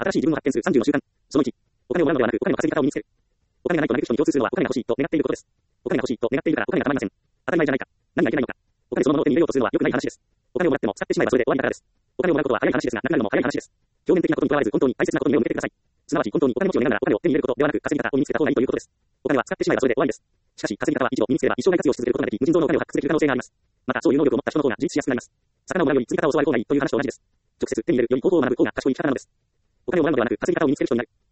新しい自分を発見する30の習慣。その1、お金をもらうのではなく、お金の稼ぎ方を身につける。お金がないと嘆く人に共通するのは、お金が欲しいと願っていることです。お金が欲しいと願っているから、お金がたまりません。当たり前じゃないか。何がいけないのか。お金そのものを手に入れようとするのは良くない話です。お金をもらっても使ってしまえばそれで終わりだからです。お金をもらうことは早い話ですが、なくなるのも早い話です。表面的なことにとらわれず、本当に大切なことに目を向けてください。すなわち、本当にお金持ちを願うならお金を手に入れることではなく、稼ぎ方を身につけた方がいいということです。お金は使ってしまえばそれで終わりです。しかし、稼ぎ方は一度身につければ一生涯活用し続けることができ、無尽蔵のお金を発掘できる可能性があります。また、そういう能力を持った人の方が自立しやすくなります。魚をもらうより継ぎ方を教わる方がいいという話と同じです。直接手に入れるより方法を学ぶ方が賢い生き方なのです。お金をもらうのではなく、稼ぎ方を身につける人になる。